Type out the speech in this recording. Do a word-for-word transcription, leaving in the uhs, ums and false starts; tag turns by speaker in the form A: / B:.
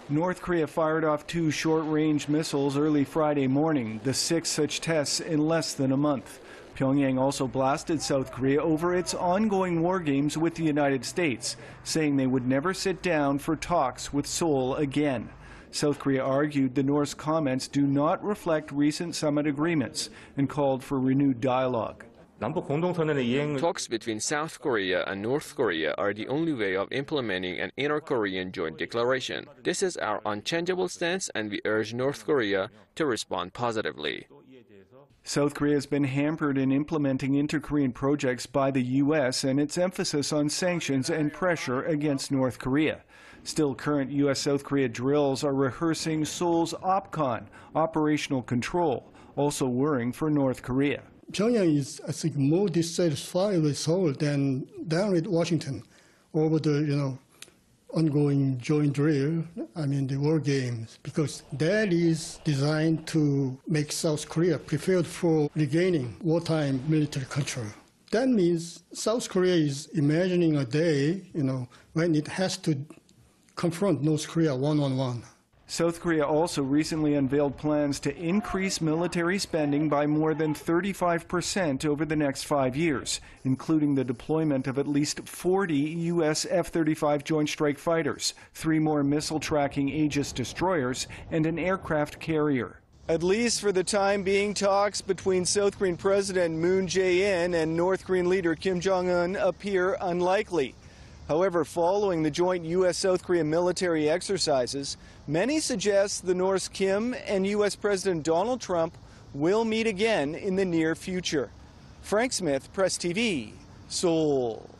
A: North Korea fired off two short-range missiles early Friday morning, the sixth such tests in less than a month. Pyongyang also blasted South Korea over its ongoing war games with the United States, saying they would never sit down for talks with Seoul again. South Korea argued the North's comments do not reflect recent summit agreements and called for renewed dialogue.
B: Talks between South Korea and North Korea are the only way of implementing an inter-Korean joint declaration. This is our unchangeable stance, and we urge North Korea to respond positively.
A: South Korea has been hampered in implementing inter-Korean projects by the U S and its emphasis on sanctions and pressure against North Korea. Still, current U S South Korea drills are rehearsing Seoul's OPCON, operational control, also worrying for North Korea.
C: Pyongyang is, I think, more dissatisfied with Seoul than down with Washington over the, you know, ongoing joint drill, I mean the war games, because that is designed to make South Korea prepared for regaining wartime military control. That means South Korea is imagining a day, you know, when it has to confront North Korea one-on-one.
A: South Korea also recently unveiled plans to increase military spending by more than thirty-five percent over the next five years, including the deployment of at least forty U S F thirty-five Joint Strike Fighters, three more missile-tracking Aegis destroyers, and an aircraft carrier. At least for the time being, talks between South Korean President Moon Jae-in and North Korean leader Kim Jong-un appear unlikely. However, following the joint U S South Korea military exercises, many suggest the North's Kim and U S President Donald Trump will meet again in the near future. Frank Smith, Press T V, Seoul.